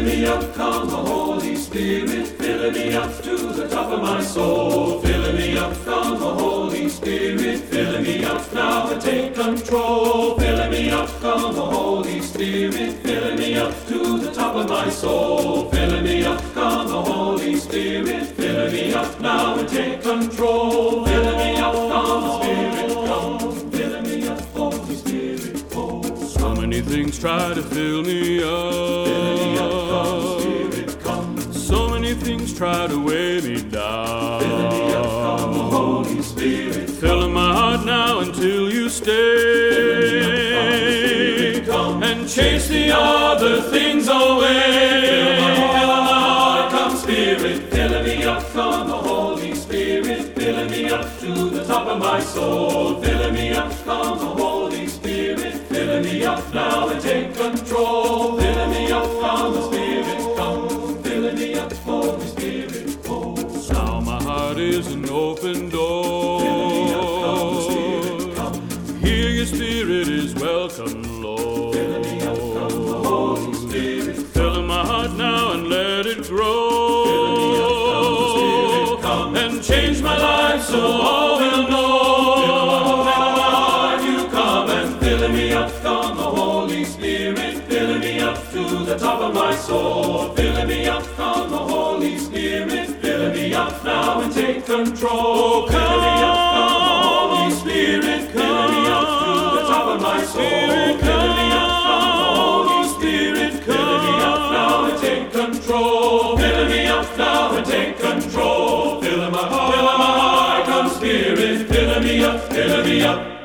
me up, come the Holy Spirit, filling me up to the top of my soul. Filling me up, come the Holy Spirit, filling me up now and take control. Filling me up, come the Holy Spirit, filling me up to the top of my soul. Filling me up, come the Holy Spirit, filling me up now and take control. Filling me up, come the Spirit, come. Filling me up, Holy Spirit, oh. So many things try to fill me up. Filling me up, come, Spirit, come. So many things try to weigh me down. Filling me up, come the Holy Spirit, Filling my heart now until you stay. Spirit, come. And chase the other things away. Fill my heart, come Spirit, filling me up, come the Holy Spirit, filling me up to the top of my soul. Filling me up, come the Holy Spirit, filling me up now and take control. Filling me up, come the Spirit, come. Filling me up, Holy Spirit, oh. Now my heart is an open door. Filling me up, come the Spirit, come. Here your spirit is welcome, Lord. Filling me up, come the Holy Spirit, Filling my heart now and let it grow. filling me up, come the Spirit, come. And change my life so all will know. You come and filling me up, come the Holy Spirit, filling me up to the top of my soul. Filling me up, come the Holy Spirit, filling me up now and take control. Filling me up, come the Holy Spirit, filling me up to the top of my soul. Filling me up, come the Holy Spirit, filling me up now and take control. Filling me up now and take control. Filling my heart, come Spirit, filling me up, filling me up.